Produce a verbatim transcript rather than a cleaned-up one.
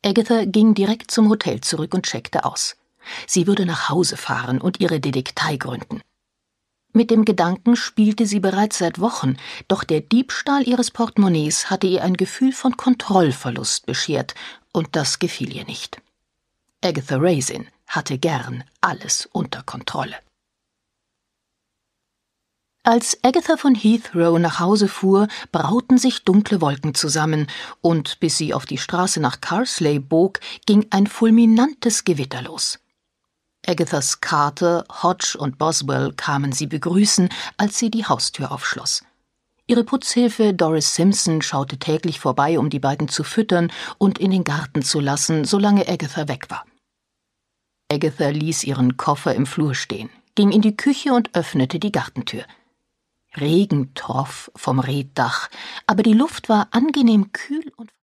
Agatha ging direkt zum Hotel zurück und checkte aus. Sie würde nach Hause fahren und ihre Detektei gründen. Mit dem Gedanken spielte sie bereits seit Wochen, doch der Diebstahl ihres Portemonnaies hatte ihr ein Gefühl von Kontrollverlust beschert, und das gefiel ihr nicht. Agatha Raisin hatte gern alles unter Kontrolle. Als Agatha von Heathrow nach Hause fuhr, brauten sich dunkle Wolken zusammen, und bis sie auf die Straße nach Carsley bog, ging ein fulminantes Gewitter los. Agathas Carter, Hodge und Boswell kamen sie begrüßen, als sie die Haustür aufschloss. Ihre Putzhilfe Doris Simpson schaute täglich vorbei, um die beiden zu füttern und in den Garten zu lassen, solange Agatha weg war. Agatha ließ ihren Koffer im Flur stehen, ging in die Küche und öffnete die Gartentür. Regen troff vom Reetdach, aber die Luft war angenehm kühl und